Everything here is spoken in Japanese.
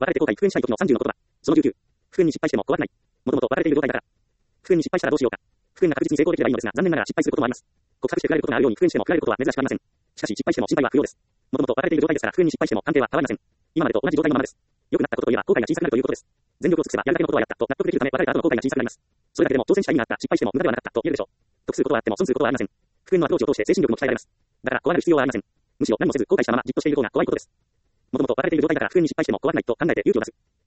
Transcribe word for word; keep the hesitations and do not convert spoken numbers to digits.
別れて後悔、復縁したい時のさんじゅうの言葉。そのじゅうきゅう。復縁に失敗しても怖くない。もともと別れている状態だから。復縁に失敗したらどうしようか。復縁が確実に成功できればいいのですが、残念ながら失敗することもあります。告白して振られることがあるように復縁しても振られることは珍しくありません。しかし失敗しても心配は不要です。もともと別れている状態ですから、復縁に失敗しても関係は変わりません。今までと同じ状態のままです。良くなったことといえば後悔が小さくなるということです。全力を尽くせばやりたけのことはやったと納得できるため、別れた後の後悔が小さくなります。それだけでも挑戦した意味があった、失敗しても無駄ではなかったと言えるでしょう。得することはあっても損することはありません。復縁のアプローチを通して精神力も鍛えられます。だから怖がる必要はありません。むしろ何もせず後悔したままじっとしている方が怖いことです。もともと別れている状態だから復縁に失敗しても怖くないと考えて勇気を出す。